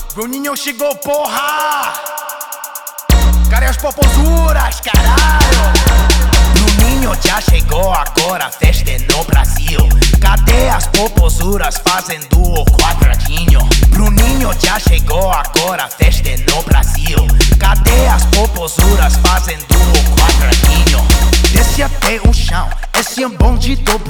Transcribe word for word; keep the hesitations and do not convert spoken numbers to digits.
Bruninho chegou, porra! Cadê as popozuras, caralho? Bruninho já chegou agora, a festa é no Brasil. Cadê as popozuras fazendo o quadradinho? Bruninho já chegou agora, a festa é no Brasil. Cadê as popozuras fazendo o quadradinho? Desce até o chão, esse é um bonde do